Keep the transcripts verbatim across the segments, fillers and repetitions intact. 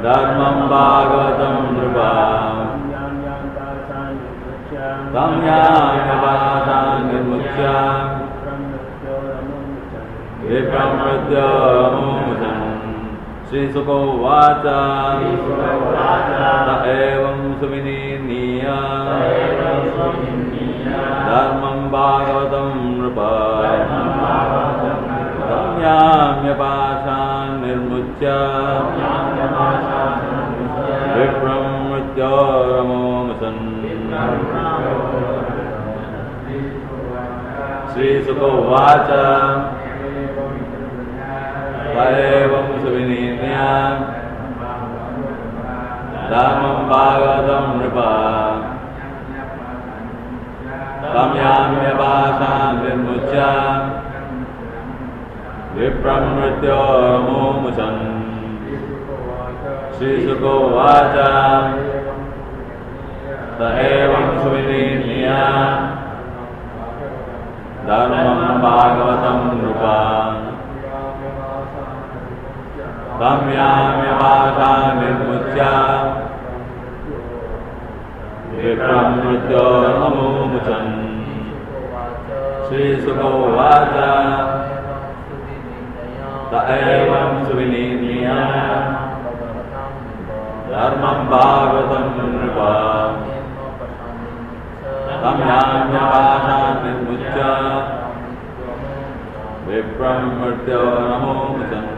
Dharmam Bhagavatam Nrupa Samyam Vasan Nirmuchya Vipram Mritya Mumusan Sri Sukho Vacha Ta Evam Suvininiya Dharmam Bhagavatam Nrupa Samyam Vasan Nirmuchya Vipram Mritya Mumusan Sri Sukho Vacha Vaevam Suvininiya Dhamam Bhagavatam Nripa Samyamya Vasan Nirmuchya Vipram Mritya Mumusan Sri Sukho Vacha Vaevam Suvininiya Dharmam Bhagavatam Nrupa Samyamya Vasan Nirmuchya Vipram Mritya Mumusan Sri Sukho Vacha Taevam Suvininiya Dharmam Bhagavatam Nrupa Samyamya Vasan Nirmuchya Vipram Mritya Mumusan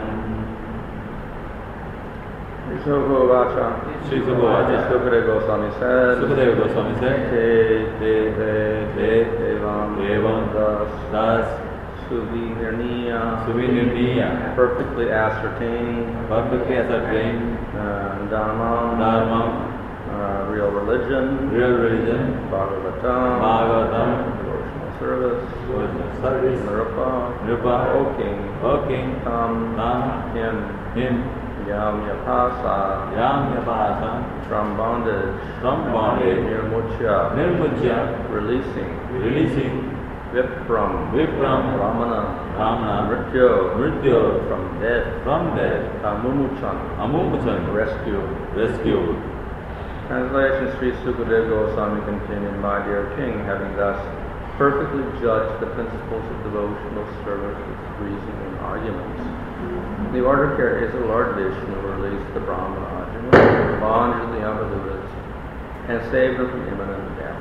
Sukho Vacha. Sri Sukho Vacha. Sukadeva Goswami said. Sukadeva Goswami said. Te te te te evam evam das das suvinirniya suvinirniya perfectly ascertained. Perfectly ascertained. Uh, Dharma. Dharma. Uh, real religion. Real religion. Bhagavatam. Bhagavatam. Devotional service. Devotional service. Nrupa. Nrupa. O King. O King. Tam. Tam. Him. Him. Yam Yapasa. Yam Yapasa. From bondage. From bondage. Nirmuchya. Nirmuchya. Releasing. Releasing. Vipram. Vipram. Ramana. Ramana. Mrityo. Mrityo. From death. From death. Amumuchan. Amumuchan. Rescue. Rescue. Translation. Sri Sukadeva Goswami continued, My dear king, having thus perfectly judged the principles of devotional service with reason and arguments, the order carries the Lord Vishnu released the Brahmana Arjuna, the bonds of the Yamadutas, and saved them from imminent death.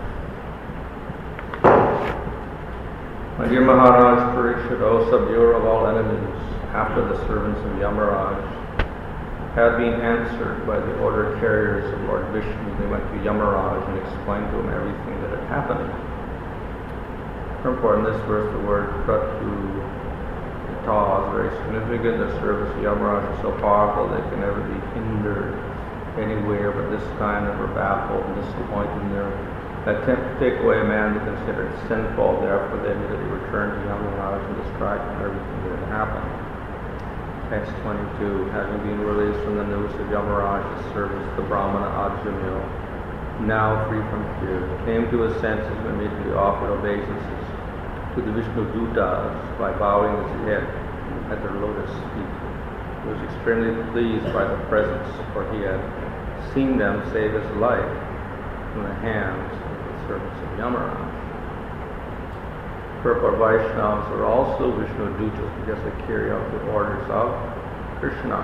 My dear Maharaj Parikshit, O subduer of all enemies, after the servants of Yamaraj had been answered by the order carriers of Lord Vishnu, they went to Yamaraj and explained to him everything that had happened. Therefore, in this verse, the word Kratu is very significant. The service of Yamaraj is so powerful they can never be hindered anywhere, but this time they were baffled and disappointed in their attempt to take away a man they considered sinful. Therefore, they immediately returned to Yamaraj and described everything that had happened. Text twenty-two, having been released from the noose of Yamaraj's service, the Brahmana Ajamil, now free from fear, came to his senses and immediately offered obeisances to the Vishnu Dutas by bowing his head at their lotus feet. He was extremely pleased by the presence, for he had seen them save his life from the hands of the servants of Yamaraj. Purport Vaishnavas are also Vishnu Dutas because they carry out the orders of Krishna.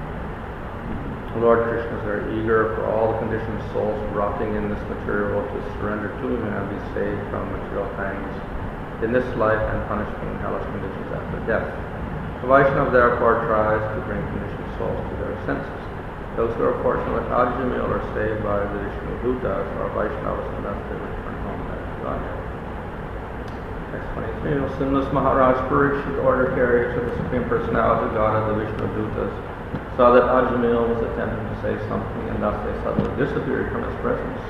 Lord Krishna is very eager for all the conditioned souls rotting in this material world to surrender to him and be saved from material pangs in this life and punishment in hellish conditions after death. The Vaishnava therefore tries to bring conditioned souls to their senses. Those who are fortunate like Ajamil are saved by the Vishnu Dutas or Vaishnavas and thus they return home back to Godhead. Text twenty-three, Sinless Maharaj Parikshit, order carriers of the Supreme Personality of God, the Vishnu Dutas, saw that Ajamil was attempting to say something and thus they suddenly disappeared from his presence.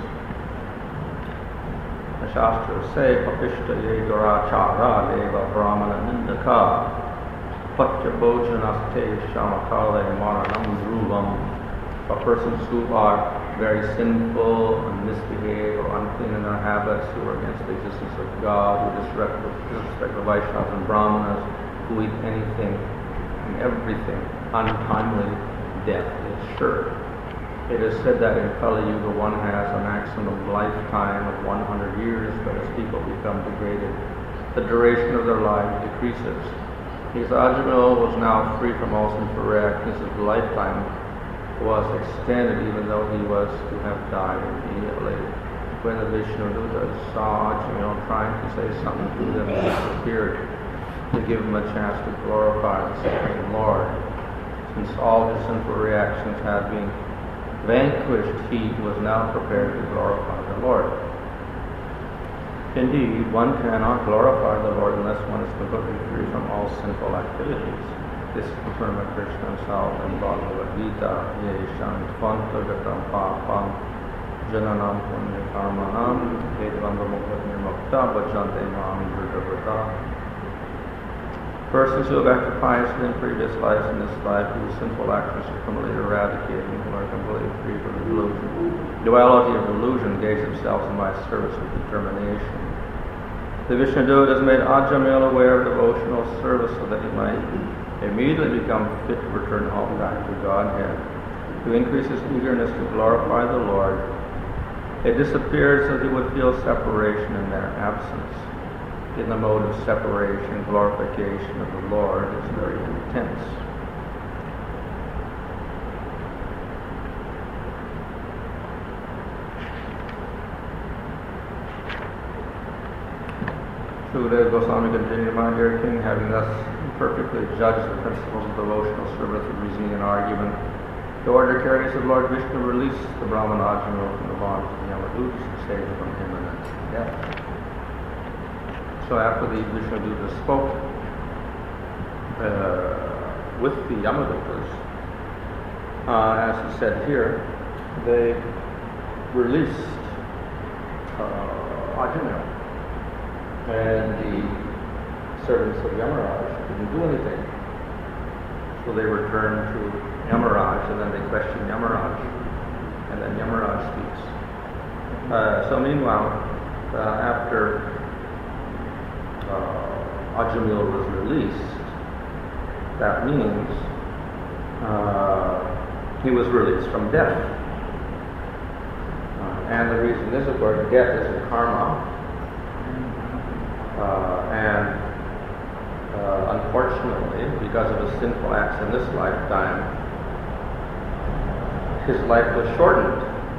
The Shastras say, Papishta ye Durachara deva Brahmana nindaka patya bhojanaste shamakale maranam dhruvam. For persons who are very sinful and misbehave or unclean in their habits, who are against the existence of God, who disrespect, disrespect the Vaishnavas and Brahmanas, who eat anything and everything, untimely death is sure. It is said that in Kali Yuga one has a maximum lifetime of one hundred years, but as people become degraded, the duration of their lives decreases. Because Ajamil was now free from all sinful reactions, his lifetime was extended even though he was to have died immediately. When the Vishnudutas saw Ajamil trying to say something to them, he disappeared to give him a chance to glorify the Supreme Lord. Since all his sinful reactions had been vanquished, he was now prepared to glorify the Lord. Indeed, one cannot glorify the Lord unless one is completely free from all sinful activities. This is confirmed by Krishna himself in Bhagavad Gita, Yeshan Tvantagatam Papam Jananam Punya Karmanam Edvanga Mukhat Nirmukta Bhajante Mam Dhruravata. Persons who have acted piously in previous lives in this life, whose sinful actions are completely eradicated, and who are completely free from delusion, duality of delusion, engage themselves in my service with determination. The Vishnudutas made Ajamil aware of devotional service so that he might immediately become fit to return home back to Godhead. To increase his eagerness to glorify the Lord, it disappeared so that he would feel separation in their absence. In the mode of separation, glorification of the Lord is very intense. Sukadeva Goswami continued, my dear king, having thus perfectly judged the principles of devotional service with reasoning and argument, the order carriers of Lord Vishnu released the Brahman Ajamil from the bonds of the Yamadutas and saved him from imminent death. So after the Vishnudutas spoke uh, with the Yamadutas, uh, as he said here, they released uh, Ajamil, and the servants of Yamaraj didn't do anything. So they returned to Yamaraj, and then they questioned Yamaraj, and then Yamaraj speaks. Uh, so meanwhile, uh, after Uh, Ajamil was released, that means uh, he was released from death. Uh, and the reason is, of course, death is a karma, uh, and uh, unfortunately, because of his sinful acts in this lifetime, his life was shortened.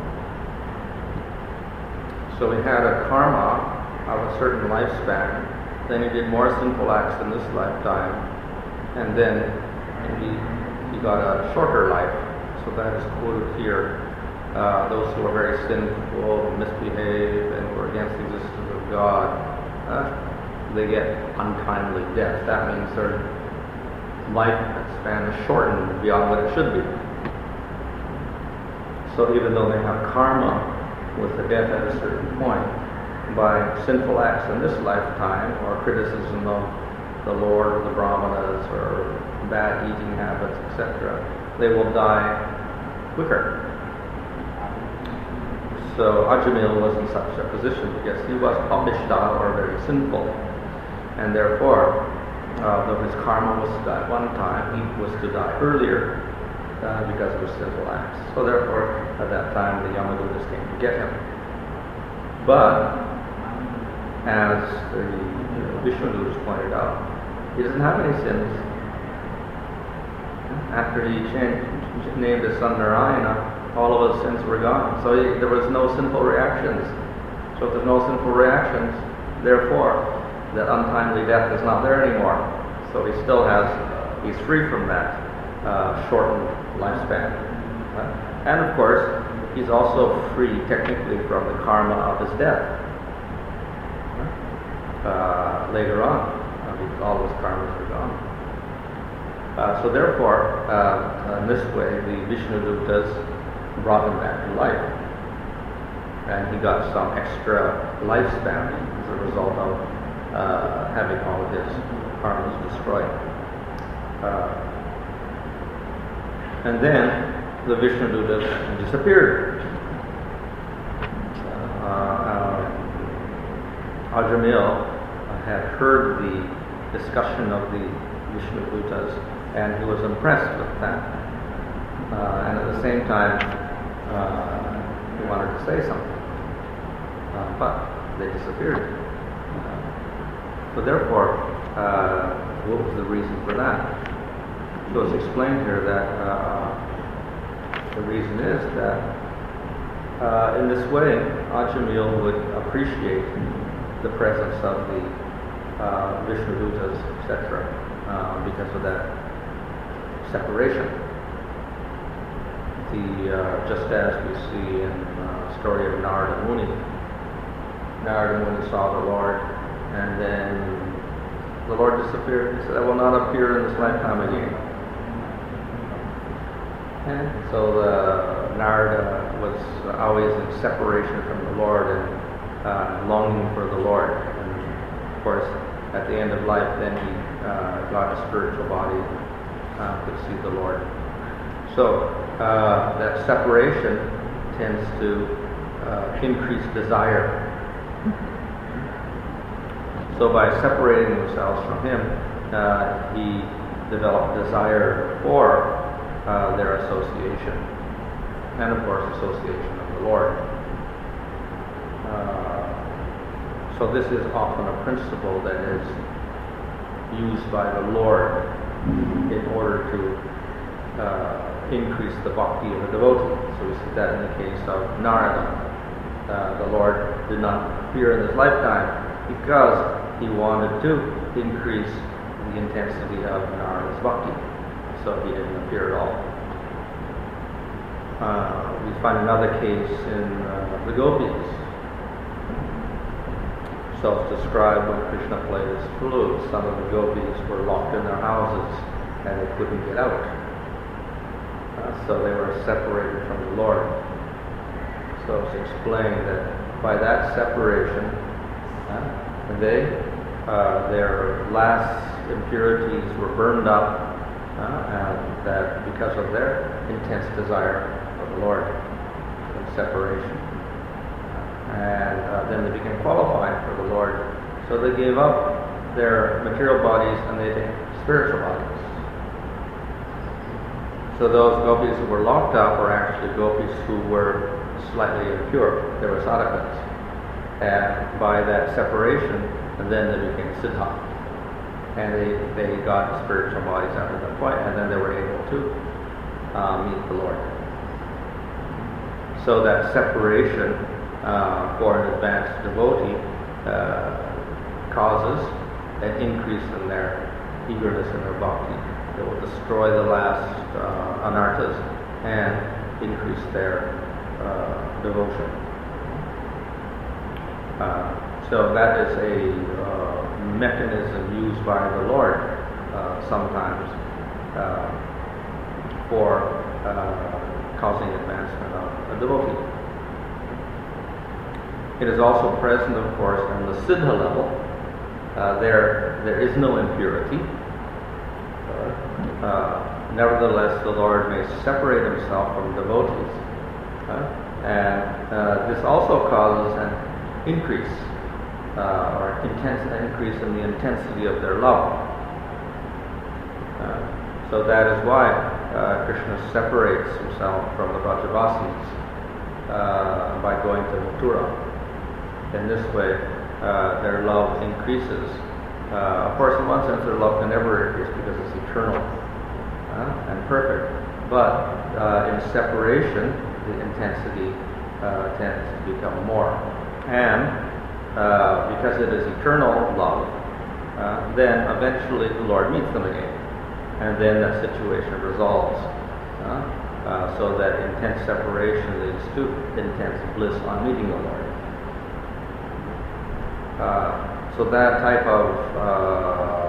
So he had a karma of a certain lifespan. Then he did more sinful acts in this lifetime, and then he, he got a shorter life. So that is quoted here. Uh, those who are very sinful, misbehave, and who are against the existence of God, uh, they get untimely death. That means their lifespan is shortened beyond what it should be. So even though they have karma with the death at a certain point, by sinful acts in this lifetime, or criticism of the Lord or the Brahmanas, or bad eating habits, et cetera, they will die quicker. So Ajamil was in such a position because he was papishta, or very sinful, and therefore, uh, though his karma was to die one time, he was to die earlier uh, because of his sinful acts. So therefore, at that time, the Yamadutas came to get him. But as the Vishnudutas pointed out, he doesn't have any sins. After he changed, named his son Narayana, all of his sins were gone. So he, there was no sinful reactions. So if there's no sinful reactions, therefore, that untimely death is not there anymore. So he still has, he's free from that uh, shortened lifespan. Right? And of course, he's also free technically from the karma of his death. Uh, later on, uh, because all those karmas are gone. Uh, so therefore, uh, in this way, the Vishnudutas brought him back to life, and he got some extra lifespan as a result of uh, having all of his karmas destroyed. Uh, and then the Vishnudutas disappeared. Uh, uh, Ajamil had heard the discussion of the Vishnudutas, and he was impressed with that. Uh, and at the same time, uh, he wanted to say something, uh, but they disappeared. Uh, so therefore, uh, what was the reason for that? So it's explained here that uh, the reason is that uh, in this way, Ajamil would appreciate the presence of the uh, Vishnudutas, et cetera, uh, because of that separation. The uh, just as we see in the uh, story of Narada Muni. Narada Muni saw the Lord, and then the Lord disappeared. He said, "I will not appear in this lifetime again." And so uh, Narada was always in separation from the Lord and uh, longing for the Lord. And of course, at the end of life, then he uh, got a spiritual body and uh, could see the Lord. So uh, that separation tends to uh, increase desire. So by separating themselves from him, uh, he developed desire for uh, their association, and of course association of the Lord. Uh, so this is often a principle that is used by the Lord in order to uh, increase the bhakti of a devotee. So we see that in the case of Narada. Uh, the Lord did not appear in this lifetime because he wanted to increase the intensity of Narada's bhakti. So he didn't appear at all. Uh, we find another case in uh, the gopis. Self-described when Krishna played his flute. Some of the gopis were locked in their houses and they couldn't get out. Uh, so they were separated from the Lord. So it's explained that by that separation, uh, they, uh, their last impurities were burned up, uh, and that because of their intense desire for the Lord and separation. And uh, then they became qualified for the Lord. So they gave up their material bodies and they took spiritual bodies. So those gopis who were locked up were actually gopis who were slightly impure. They were sadhakas. And by that separation, then they became siddha. And they, they got spiritual bodies after that point, and then they were able to uh, meet the Lord. So that separation uh, for an advanced devotee uh, causes an increase in their eagerness in their bhakti. It will destroy the last uh, anarthas and increase their uh, devotion. Uh, so that is a uh, mechanism used by the Lord uh, sometimes uh, for uh, causing advancement of a devotee. It is also present, of course, on the siddha level. Uh, there, there is no impurity. Uh, nevertheless, the Lord may separate himself from devotees. Uh, and uh, this also causes an increase, uh, or intense increase in the intensity of their love. Uh, so that is why uh, Krishna separates himself from the Vrajavasis uh, by going to Mathura. In this way, uh, their love increases. Uh, of course, in one sense, their love can never increase because it's eternal uh, and perfect. But uh, in separation, the intensity uh, tends to become more. And uh, because it is eternal love, uh, then eventually the Lord meets them again. And then that situation resolves. Uh, uh, so that intense separation leads to intense bliss on meeting the Lord. Uh, So that type of uh,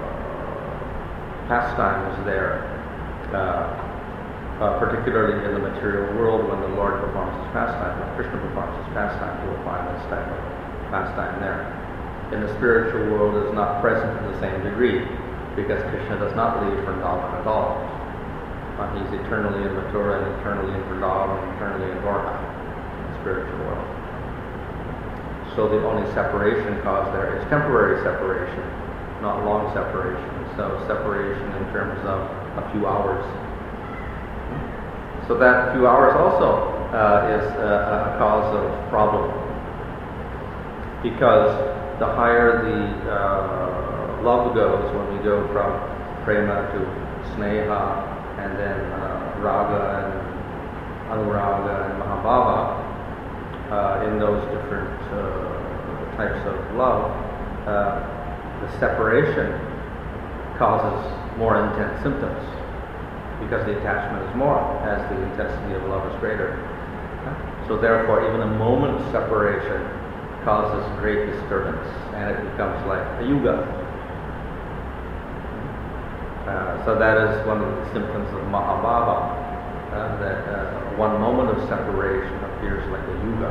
pastime is there, uh, uh, particularly in the material world when the Lord performs his pastime, when Krishna performs his pastime, you will find this type of pastime there. In the spiritual world, it is not present to the same degree, because Krishna does not leave Vrindavan at all. Uh, he's eternally in Mathura, and eternally in Vrindavan, and eternally in Dwarka, in the spiritual world. So the only separation caused there is temporary separation, not long separation. So separation in terms of a few hours. So that few hours also uh, is a, a cause of problem. Because the higher the uh, love goes, when we go from prema to sneha, and then uh, raga and anuraga and mahabhava, uh, in those different uh, types of love, uh, the separation causes more intense symptoms because the attachment is more as the intensity of love is greater. So therefore, even a moment's separation causes great disturbance, and it becomes like a yuga. Uh, so that is one of the symptoms of mahabhava, uh, that uh, one moment of separation appears like a yuga.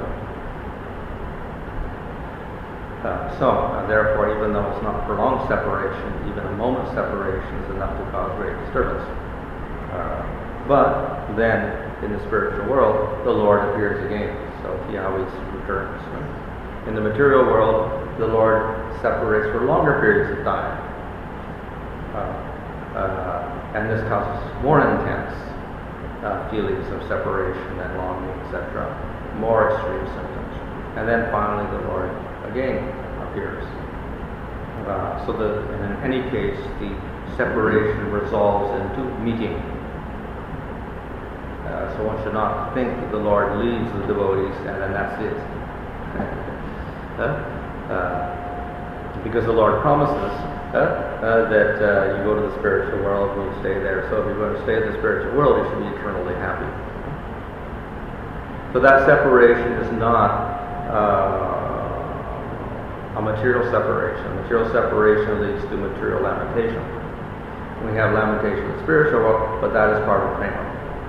Uh, so, uh, therefore, even though it's not prolonged separation, even a moment's separation is enough to cause great disturbance. Uh, but then, in the spiritual world, the Lord appears again, so he always returns. In the material world, the Lord separates for longer periods of time. Uh, uh, and this causes more intense uh, feelings of separation and longing, et cetera, more extreme symptoms. And then finally the Lord again appears. Uh, so that in any case, the separation resolves into meeting. Uh, so one should not think that the Lord leaves the devotees and then that's it. uh, uh, because the Lord promises uh, uh, that uh, you go to the spiritual world and you stay there. So if you're going to stay in the spiritual world, you should be eternally happy. So that separation is not uh, a material separation. Material separation leads to material lamentation. We have lamentation in the spiritual world, but that is part of prema.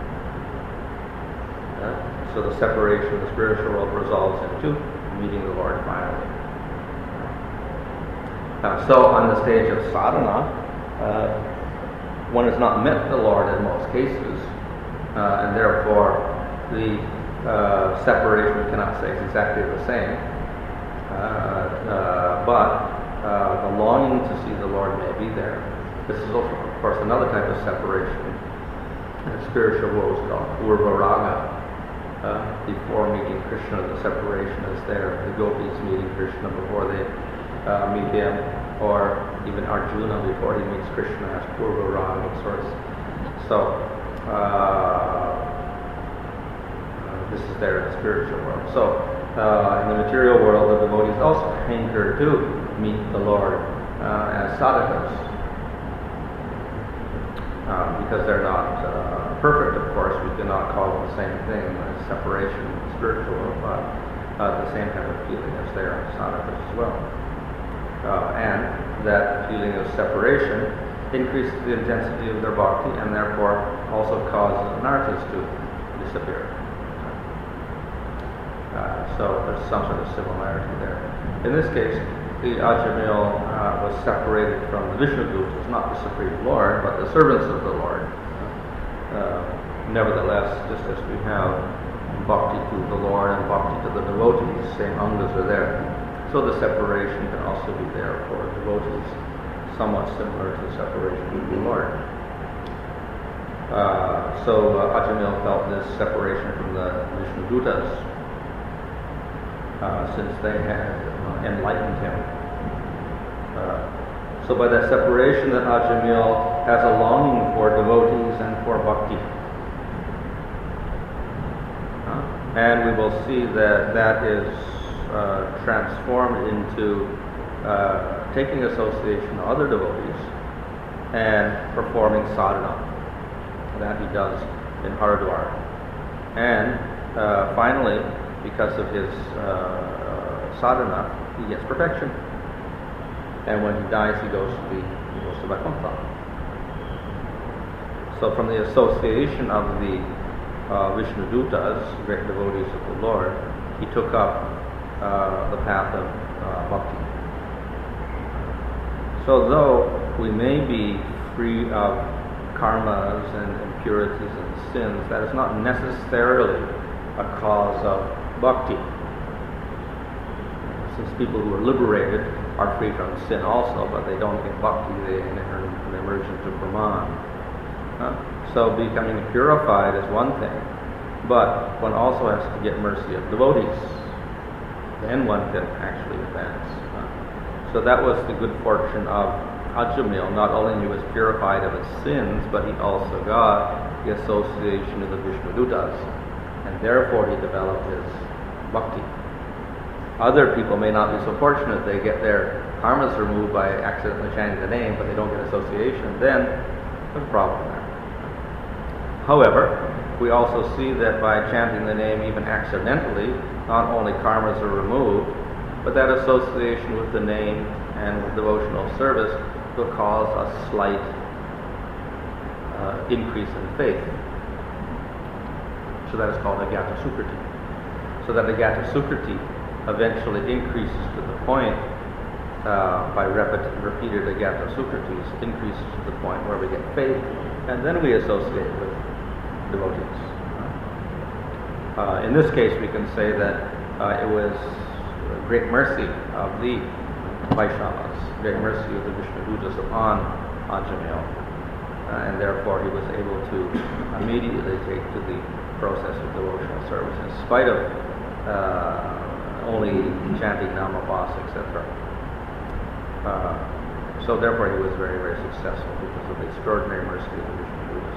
Uh, so the separation of the spiritual world resolves into meeting the Lord finally. Uh, so on the stage of sadhana, uh, one has not met the Lord in most cases, uh, and therefore the uh, separation we cannot say is exactly the same. Uh, uh, but uh, the longing to see the Lord may be there. This is also, of course, another type of separation. In spiritual world is called urva raga. Uh, before meeting Krishna, the separation is there. The gopis meeting Krishna before they uh, meet him, or even Arjuna before he meets Krishna has purva raga of sorts. So uh, uh, this is there in the spiritual world. So uh, in the material world, the devotees also hanker to meet the Lord uh, as sadhakas, uh, because they're not uh, perfect. Of course, we cannot call it the same thing as separation in the spiritual world, but uh, the same kind of feeling as there in sadhakas as well. Uh, and that feeling of separation increases the intensity of their bhakti and therefore also causes anarthas to disappear. Uh, so there's some sort of similarity there. In this case, the Ajamil uh, was separated from the Vishnu Dutas, not the Supreme Lord, but the servants of the Lord. Uh, nevertheless, just as we have bhakti to the Lord and bhakti to the devotees, same angas are there. So the separation can also be there for devotees, somewhat similar to the separation from the Lord. Uh, so uh, Ajamil felt this separation from the Vishnu Dutas, uh, since they had uh, enlightened him. Uh, so by that separation, that Ajamil has a longing for devotees and for bhakti. Uh, and we will see that that is Uh, transformed into uh, taking association of other devotees and performing sadhana. That he does in Haridwar. And uh, finally, because of his uh, sadhana, he gets perfection. And when he dies, he goes to the he goes to Vaikuntha. So from the association of the uh, Vishnu Dutas, great devotees of the Lord, he took up Uh, the path of uh, bhakti. So though we may be free of karmas and impurities and sins, that is not necessarily a cause of bhakti. Since people who are liberated are free from sin also, but they don't get bhakti, they, they emerge into Brahman. Uh, so becoming purified is one thing, But one also has to get mercy of devotees. Then one can actually advance. So that was the good fortune of Ajamil. Not only he was purified of his sins, but he also got the association of the Vishnudutas. And therefore he developed his bhakti. Other people may not be so fortunate. They get their karmas removed by accidentally chanting the name, but they don't get association. Then there's a problem there. However, we also see that by chanting the name even accidentally, not only karmas are removed, but that association with the name and with devotional service will cause a slight uh, increase in faith. So that is called Agata Sukriti. So that Agata Sukriti eventually increases to the point, uh, by repeat, repeated Agata Sukritis, increases to the point where we get faith, and then we associate with devotees. Uh, in this case, we can say that uh, it was great mercy of the Vaishnavas, great mercy of the Vishnudutas upon Ajamil, uh, and therefore he was able to immediately take to the process of devotional service in spite of uh, only chanting Namabhas, et cetera. Uh, so therefore he was very, very successful because of the extraordinary mercy of the Vishnudutas.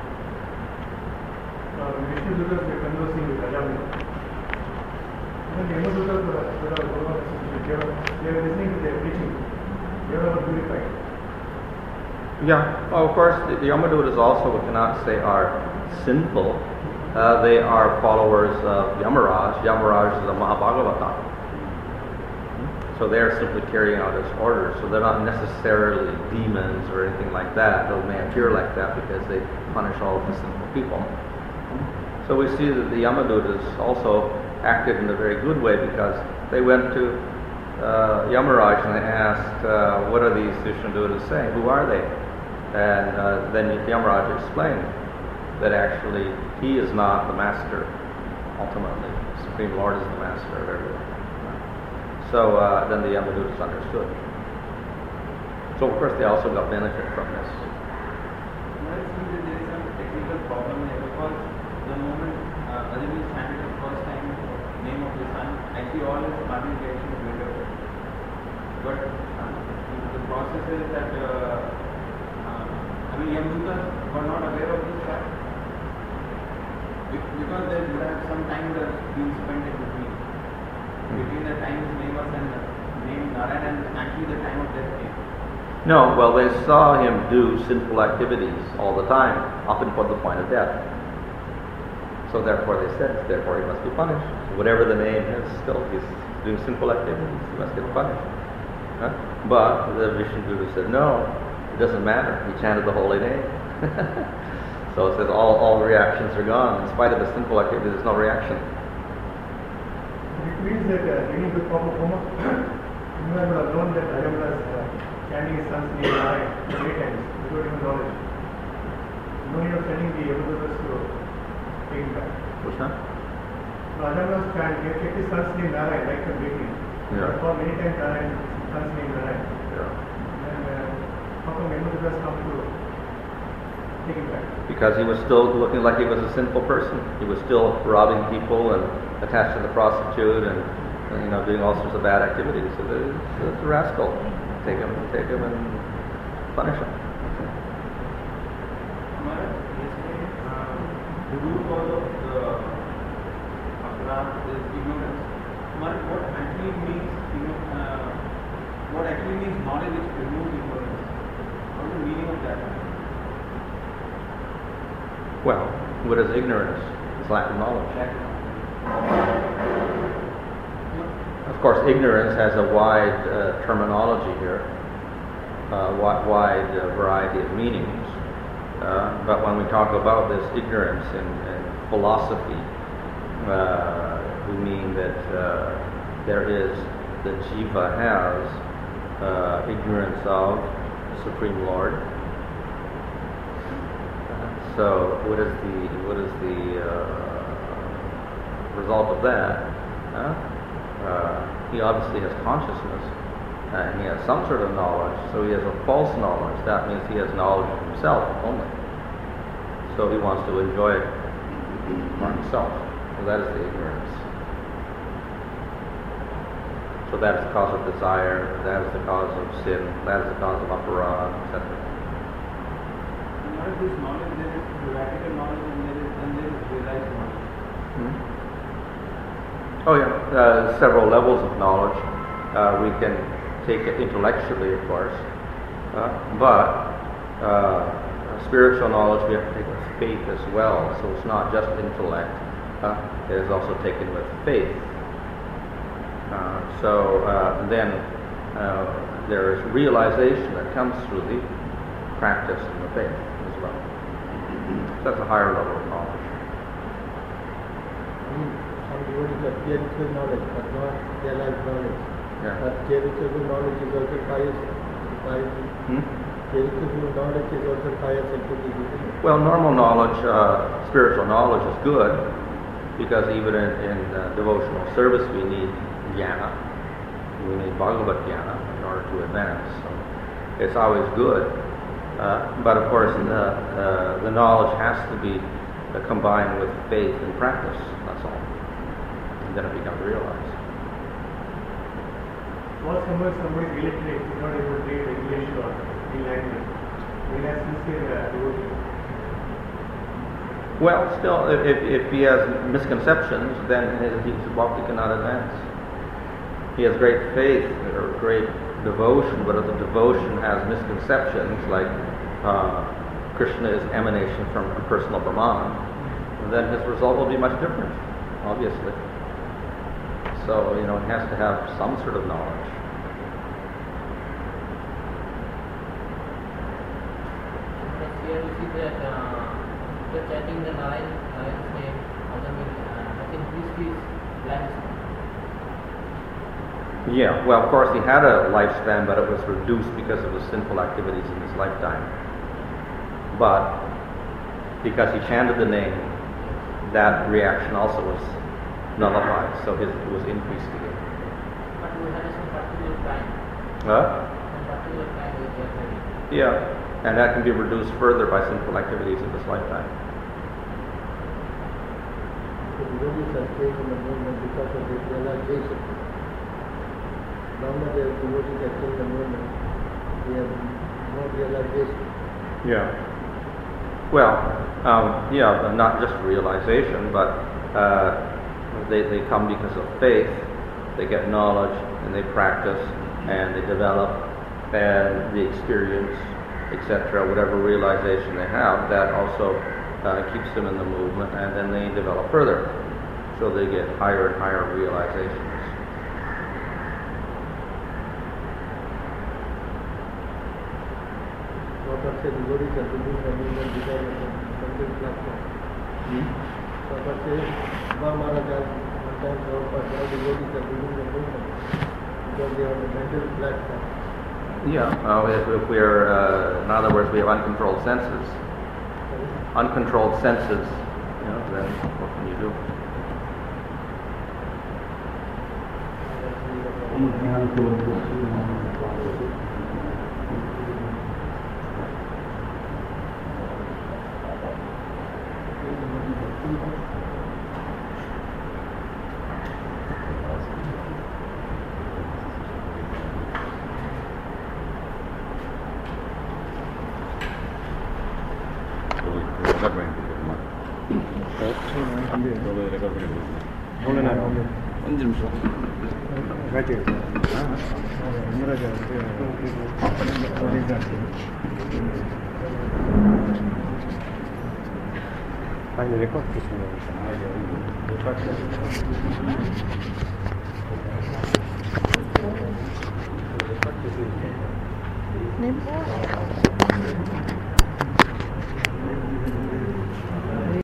Uh, Vishnudutas were conversing with Ajamil. And the Yamadutas were, were, were, they were, they were listening to their preaching. They were purified. Yeah, well, of course, the, the Yamadutas also we cannot say are sinful. Uh, they are followers of Yamaraj. Yamaraj is a Mahabhagavata. So they are simply carrying out his orders. So they're not necessarily demons or anything like that, though they may appear like that because they punish all of the sinful people. So we see that the Yamadutas also acted in a very good way because they went to uh, Yamaraj and they asked, uh, what are these Vishnudutas saying? Who are they? And uh, then Yamaraj explained that actually he is not the master, ultimately. The Supreme Lord is the master of everything. So uh, then the Yamadutas understood. So of course they also got benefit from this. Well, it seems that there is some technical problem here because the moment uh, Ajamil chanted the first time the name of the sun, actually all his money gets rid of it. But uh, the process is that uh, uh, I mean Yamadutas were not aware of this fact because there would have some time that has been spent in between. Between the time his name was and the name Narayan and actually the time of death came. No, well, they saw him do sinful activities all the time, up until the point of death. So therefore they said, therefore he must be punished. Whatever the name is, still he's doing sinful activities, he must get punished. Huh? But the Vishnuduta said, no, it doesn't matter, he chanted the holy name. So it says all, all reactions are gone. In spite of the sinful activity, there's no reaction. It means that uh, any good form of Homa, you would have known that Ajamil was uh, chanting his son's name Narayan many times without even knowledge. No need of sending the Yamadutas to take him back. What's that? So Ajamil was chanting, he kept his son's name Narayan right from beginning. Yeah. For many times Narayan, his son's name Narayan. Yeah. And uh, how come Yamadutas come to take him back? Because he was still looking like he was a sinful person. He was still robbing people and attached to the prostitute and, and you know doing all sorts of bad activities. So it's a rascal. Take him, take him, and punish him. Maharaj, yesterday, uh, the root cause of the apparat is ignorance. Maharaj, what actually means, you know, uh, what actually means knowledge which removes ignorance? What is the meaning of that? Well, what is ignorance? It's lack of knowledge. Of course, ignorance has a wide uh, terminology here, uh, wide, wide uh, variety of meanings. Uh, but when we talk about this ignorance in, in philosophy, uh, we mean that uh, there is, that Jiva has uh, ignorance of the Supreme Lord. So, what is the what is the uh, result of that? Huh? Uh, he obviously has consciousness, and he has some sort of knowledge. So he has a false knowledge. That means he has knowledge of himself only. So he wants to enjoy it for himself. So that is the ignorance. So that is the cause of desire, that is the cause of sin, that is the cause of aparad, et cetera. In order this knowledge, there is theoretical knowledge and there is and there is realized knowledge. Hmm? Oh yeah, uh, several levels of knowledge. Uh, we can take it intellectually, of course, uh, but uh, spiritual knowledge we have to take with faith as well. So it's not just intellect; uh, it is also taken with faith. Uh, so uh, then uh, there is realization that comes through the practice and the faith as well. That's a higher level of knowledge. Some devotees have theoretical knowledge, but not realized knowledge. Yeah. But theoretical knowledge is also pious. pious. Hmm? Theoretical knowledge is also pious activity, isn't it? Well, normal knowledge, uh, spiritual knowledge is good, because even in, in uh, devotional service we need jnana, we need Bhagavad jnana in order to advance. So it's always good, uh, but of course the, uh, the knowledge has to be uh, combined with faith and practice, that's all. And then it becomes realized. What somebody somebody is illiterate, is not able to read English or any language, he has sincere uh, devotee. Well, still, if, if, if he has misconceptions, then his, his bhakti cannot advance. He has great faith or great devotion, but if the devotion has misconceptions, like uh, Krishna is emanation from a personal Brahman, then his result will be much different, obviously. So, you know, he has to have some sort of knowledge. Here we see that uh, after chanting the Narayan, Narayan's name, also means uh, I think this is lifespan. Yeah, well, of course, he had a lifespan, but it was reduced because of his sinful activities in his lifetime. But because he chanted the name, that reaction also was nullified, so his it was increased again. But we have some particular time. Huh? Some particular time we have ready. Yeah, and that can be reduced further by sinful activities in this lifetime. The devotees are staying in the movement because of this realization. Longer the devotees are staying in the movement, they have more realization. Yeah. Well, um, yeah, not just realization, but uh, they, they come because of faith, they get knowledge, and they practice, and they develop, and the experience, et cetera, whatever realization they have, that also uh, keeps them in the movement, and then they develop further. So they get higher and higher realizations. Prabhupada said devotees are doing the movement because of the mental platform. Hmm? Prabhupada said, Baba Maharaj asked one time Prabhupada, why devotees are doing the movement? Because they are on the mental platform. Yeah, uh, if, if we're, uh, in other words, we have uncontrolled senses. Uncontrolled senses, you know, then what can you do? ಒಂದು ನಿಮಿಷ Name?